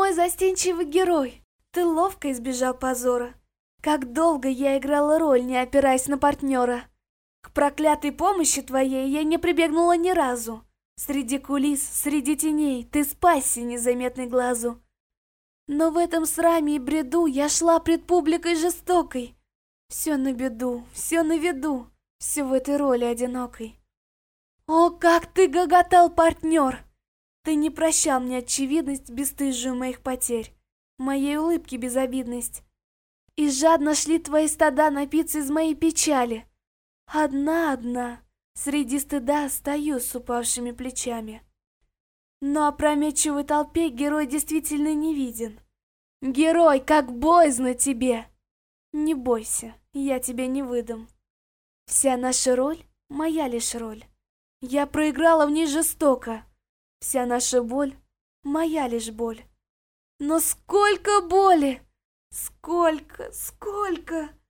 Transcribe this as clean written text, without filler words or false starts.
мой застенчивый герой, ты ловко избежал позора. Как долго я играла роль, не опираясь на партнера. К проклятой помощи твоей я не прибегнула ни разу. Среди кулис, среди теней ты спасся незаметный глазу. Но в этом сраме и бреду я шла пред публикой жестокой. Все на беду, все на виду, все в этой роли одинокой. О, как ты гоготал, партнер! Ты не прощал мне очевидность, бесстыжую моих потерь, моей улыбки безобидность. И жадно шли твои стада напиться из моей печали. Одна, среди стыда стою с упавшими плечами. Но опрометчивой толпе герой действительно не виден. Герой, как боязно тебе! Не бойся, я тебя не выдам. Вся наша роль — моя лишь роль. Я проиграла в ней жестоко. Вся наша боль — моя лишь боль. Но сколько боли! Сколько!